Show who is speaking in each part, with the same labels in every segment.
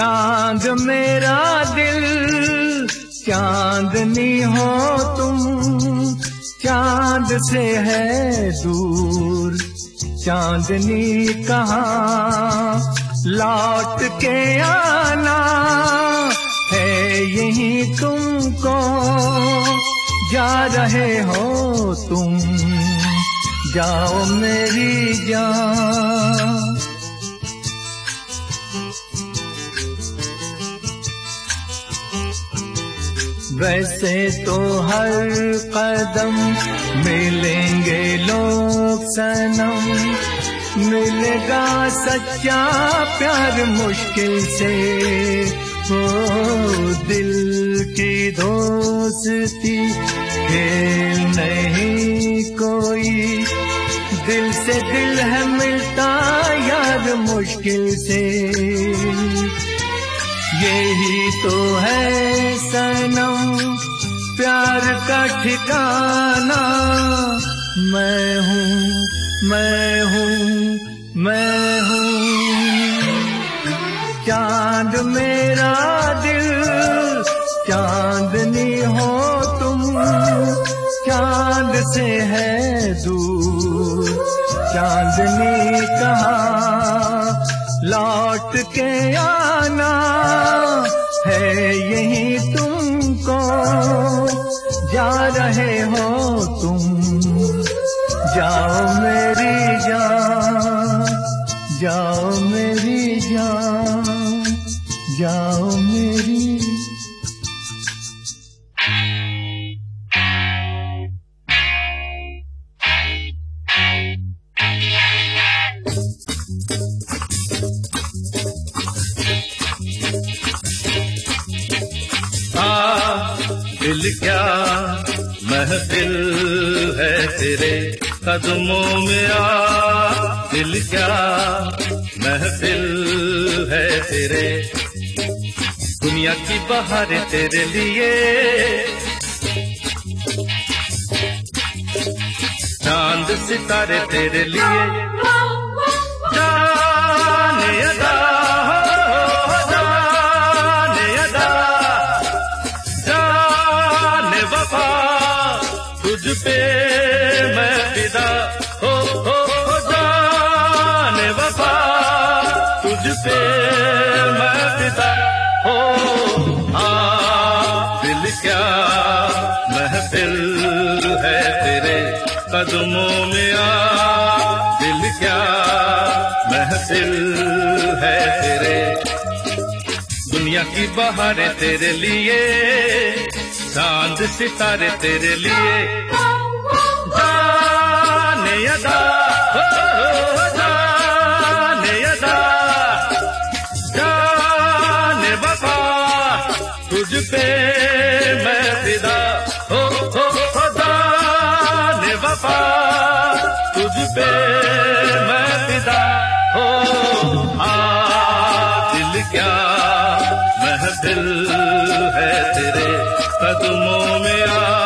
Speaker 1: चांद मेरा दिल चांदनी हो तुम, चांद से है दूर चांदनी कहाँ, लौट के आना है यही तुमको, जा रहे हो तुम, जाओ मेरी जान। वैसे तो हर कदम मिलेंगे लोग सनम, मिलेगा सच्चा प्यार मुश्किल से, हो दिल की दोस्ती खेल नहीं कोई, दिल से दिल है मिलता यार मुश्किल से, यही तो है सनम प्यार का ठिकाना, मैं हूँ मैं हूँ मैं हूँ। चांद मेरा दिल चांदनी हो तुम, चांद से है दूर चांदनी कहाँ, लौट के आना है यही तुमको, जा रहे हो तुम, जाओ मेरी जान, जाओ मेरी जान, जाओ मेरी।
Speaker 2: दिल क्या महफिल है तेरे कदमों में, आ दिल क्या महफिल है तेरे, दुनिया की बहारें तेरे लिए, चांद सितारे तेरे लिए, जाने अदा तुझ पे मैं फिदा, हो जाने वफा, तुझ पे मैं फिदा, हो दिल क्या महफिल है तेरे कदमों में, आ दिल क्या महफिल है तेरे, दुनिया की बहारें तेरे लिए, चांद सितारे तेरे लिए, जाने अदा जाने अदा, जाने वफा, तुझ पे मैं फिदा, हो जाने वफा, तुझ पे मैं फिदा, हो दिल क्या महफिल है तेरे कदमों में, आ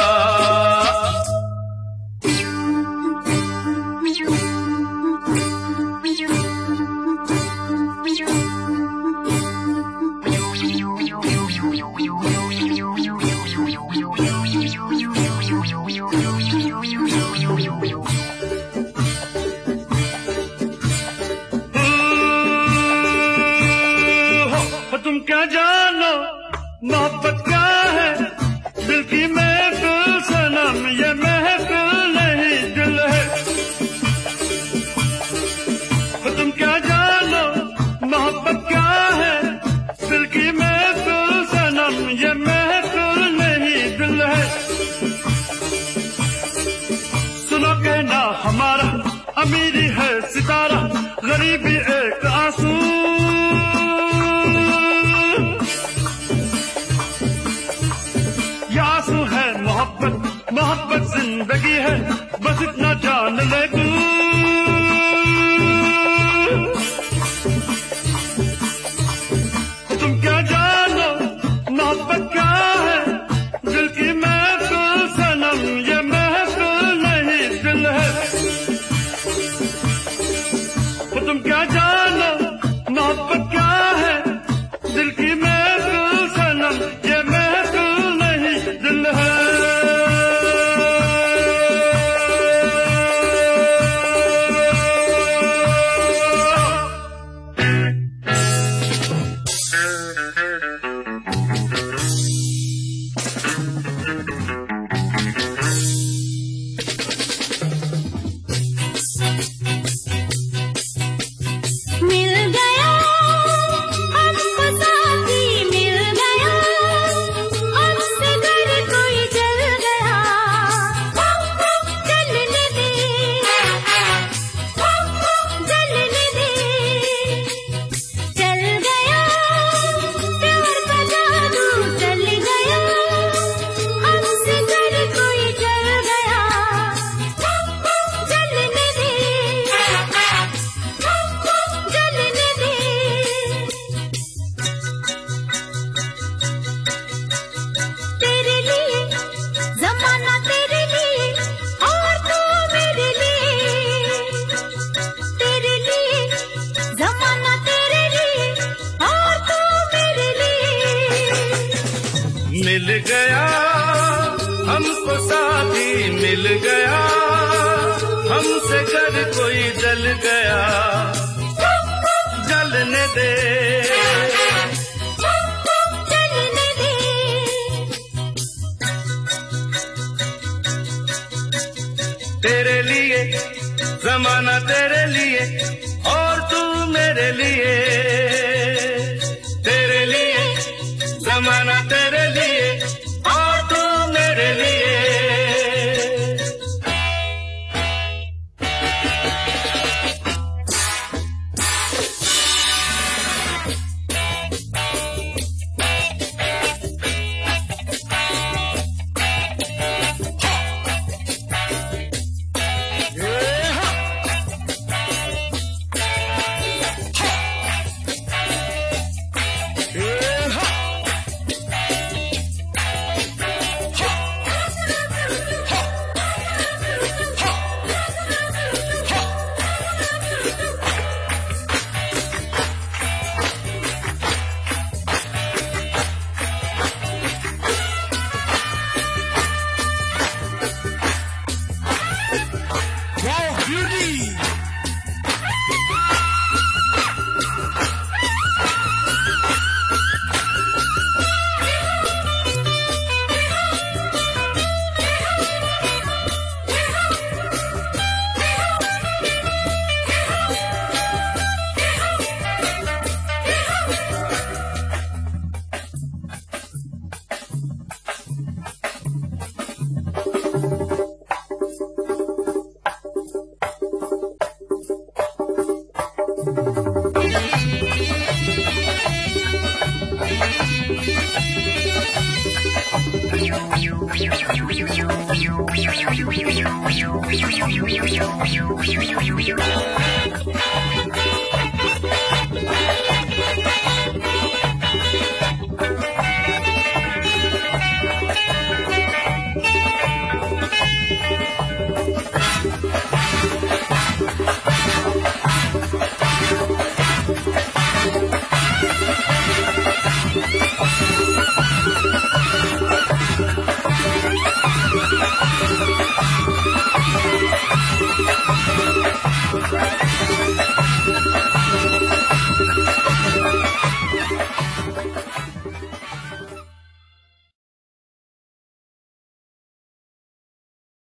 Speaker 2: तुम क्या जानो मोहब्बत क्या है, दिल की महफिल सनम ये महफिल नहीं दिल है, तुम क्या जानो मोहब्बत क्या है, दिल की महफिल सनम ये महफिल नहीं दिल है, सुनो कहना हमारा अमीरी है सितारा, गरीबी एक आंसू, मोहब्बत जिंदगी है बस इतना जान ले तू, तुम क्या जानो मोहब्बत क्या है, दिल की महफिल सनम ये महफिल नहीं दिल है, तुम क्या जानो मोहब्बत क्या है, दिल
Speaker 1: अगर कोई जल गया जलने दे,
Speaker 3: जलने दे।
Speaker 1: तेरे लिए ज़माना तेरे लिए और तू मेरे लिए, तेरे लिए ज़माना तेरे लिए और तू मेरे लिए।